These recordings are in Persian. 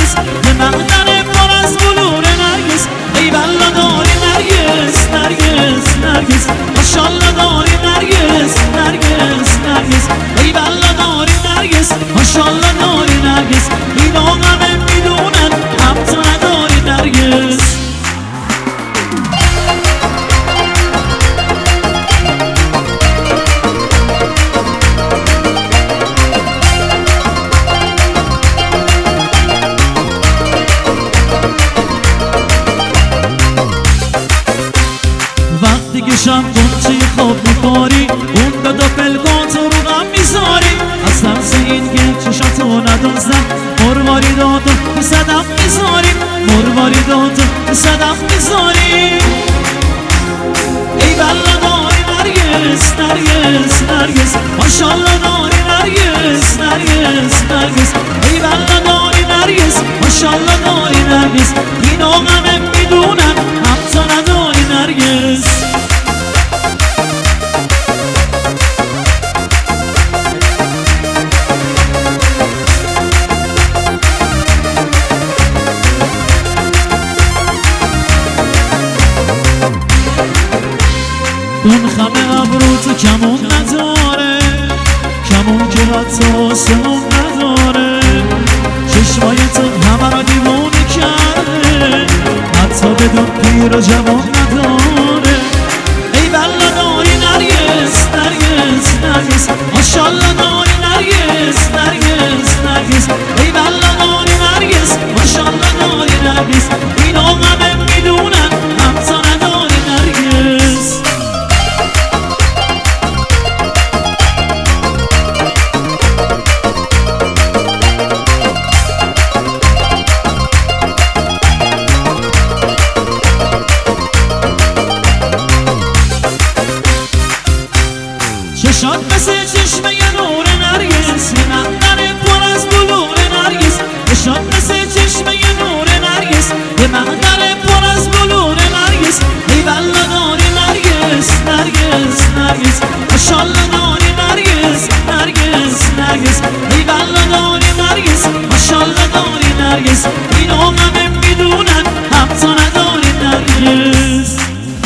نرگس یه معدن پر از بلور نرگس ای بلا داری نرگس نرگس نرگس ماشالله داری نرگس نرگس نرگس ای بلا داری نرگس ماشالله داری نرگس این همه میدونن هم تو نداری نرگس وقتی که شب قنچه خواب میکاری اون دو پلکاتو رو غم میذاری از ترس این که چشاتو ندازم مرواریداتو تو صدف میذاری مرواریداتو تو صدف میذاری ای بلا داری نرگس نرگس نرگس ماشالله داری نرگس نرگس نرگس ای بلا داری نرگس ماشالله داری نرگس اینو همه میدونن هم تو نداری نرگس اون خمه ابرو تو کمون نداره کمون که حتی آسمون نداره چشمای تو همه را دیوونه کرده حتی بدون پیر و جوان نداره ای بلا داری نرگس نرگس نرگس ماشالله داری نرگس نرگس نرگس ای بلا داری نرگس ماشالله داری نرگس اینو همه میدونن هم تو نداری نرگس چشات مثل چشمه نور نرگس یه معدن پر از بلور نرگس چشات مثل چشمه نور نرگس یه معدن پر از بلور نرگس ای بلا داری نرگس نرگس نرگس ماشالله داری نرگس نرگس نرگس ای بلا داری نرگس ماشالله داری نرگس اینو همه میدونن هم تو نداری نرگس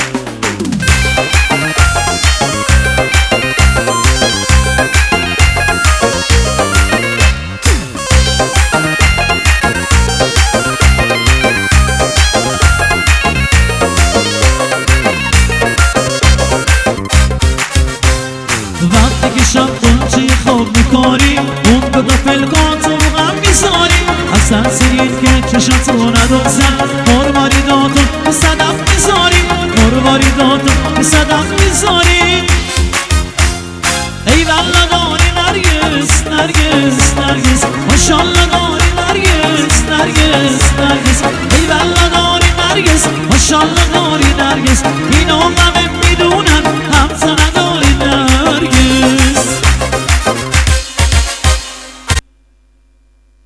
وقتی که شب قنچه خواب میکاری اون دو پلکاتو غم میذاری از ترس این که چشاتو ندازم مرواریداتو تو صدف میذاری مرواریداتو تو صدف میذاری ای بلا داری نرگس نرگس نرگس ماشالله داری نرگس